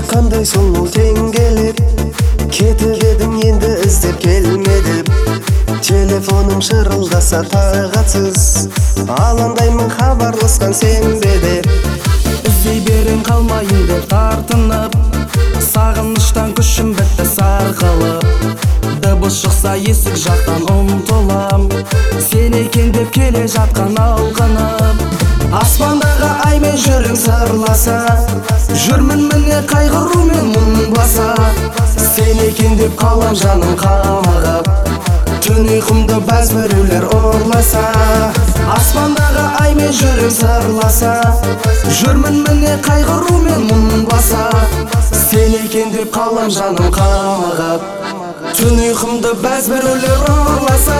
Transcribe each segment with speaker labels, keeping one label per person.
Speaker 1: қандай сұлу тең келіп, кетіп едім енді іздеп келмедіп. Телефоным шырылдаса тағатсыз, алаңдаймын хабарласқан сен бе деп.
Speaker 2: Іздей берем қалмайын деп тартынып, сағыныштан күшім бітті сарқылып. Дыбыс шықса есік жақтан ұмтылам, сен екен деп келе жатқан алқынып. Аспандағы аймен жүрің сырласа, жүрмін міне қайғырумен мұң баса. Сен екен деп қалам жаным қамығып, түн ұйқымды бәз біреулер ұрласа. Аспандағы аймен жүрің сырласа, жүрмін міне қайғырумен мұң баса. Сен екен деп қалам жаным қамығып, түн ұйқымды бәз біреулер ұрласа.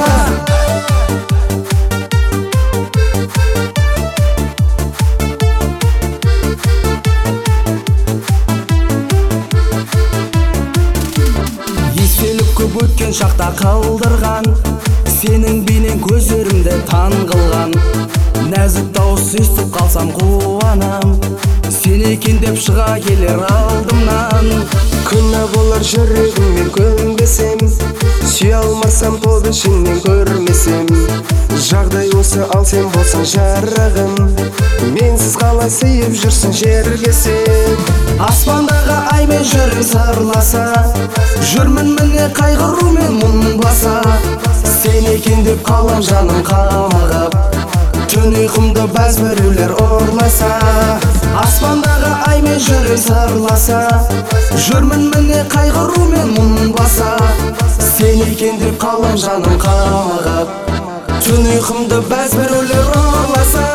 Speaker 2: Көп өткен шақта қалдырған, сенің бейнең көздерімді таң қылған. Нәзік дауыс естіп қалсам қуанам, сен екен деп шыға келер алдымнан.
Speaker 1: Күнә болар жүрегіммен көнбесем, сүйе алмасам топ ішіңнен көрмесем. Жағдай осы, ал сен болсаң жарығым, менсіз қалай сыйып жүрсің жерге сен.
Speaker 2: Аспандағы аймен жүрің сырласа, жүрмін міне қайғырумен мұң баса. Сен екен деп қалам жаным қамығып, түн ұйқымды бәз біреулер ұрласа. Аспандағы аймен жүрің сырласа, жүрмін міне қайғырумен мұң баса. Сен екен деп қалам жаным қамығып, түн ұйқымды бәз біреулер ұрласа.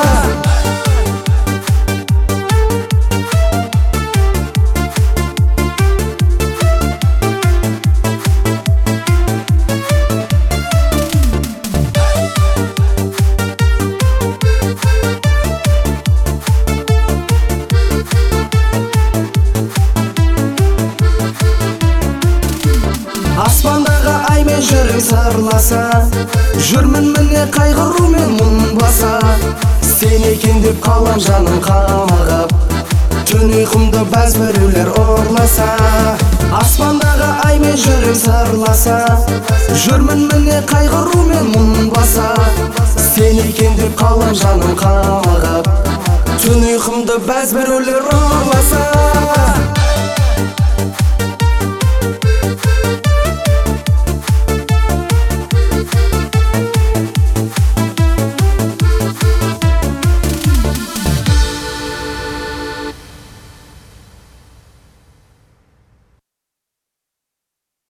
Speaker 2: Аспандағы аймен жүрің сырласа, жүрмін міне қайғырумен мұң баса. Сен екен деп қалам жаным қамығып, түн ұйқымды бәз біреулер ұрласа. Аспандағы аймен жүрің сырласа, жүрмін міне қайғырумен мұң баса. Сен екен деп қалам жаным қамығып, түн ұйқымды бәз біреулер ұрласа.